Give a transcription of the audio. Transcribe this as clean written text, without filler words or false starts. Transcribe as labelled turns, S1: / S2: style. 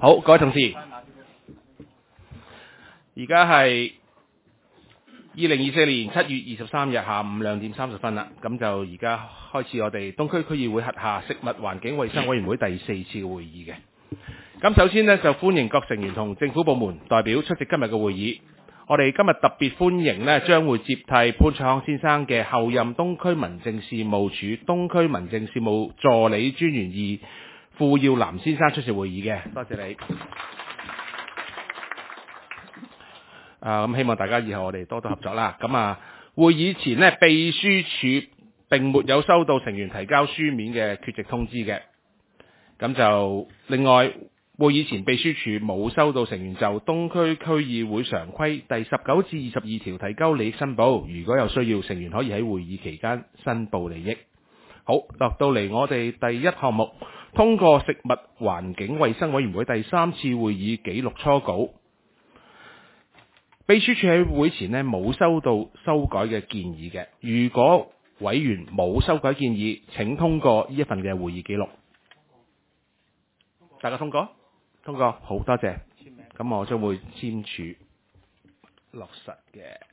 S1: 好，各位同事，而家係2024年7月23日下午2點30分啦，咁就而家開始我哋東區區議會轄下食物環境衛生委員會第4次嘅會議嘅。咁首先呢，就歡迎各成員同政府部門代表出席今日嘅會議。我哋今日特別歡迎呢，將會接替潘卓康先生嘅後任東區民政事務處東區民政事務助理專員2傅耀南先生出席會議嘅，多謝你。咁希望大家以後我哋多多合作啦。咁會議前呢，秘書處並沒有收到成員提交書面嘅缺席通知嘅。咁就另外，會議前秘書處冇收到成員就東區區議會常規第19至22條提交利益申報，如果有需要，成員可以喺會議期間申報利益。好，落到嚟我哋第一項目，通過食物環境衛生委員會第3次會議紀錄初稿。秘書處喺會前呢冇收到修改嘅建議嘅，如果委員冇修改建議，請通過呢一份嘅會議記錄。大家通過？通過，好多謝。咁我將會簽署落實嘅。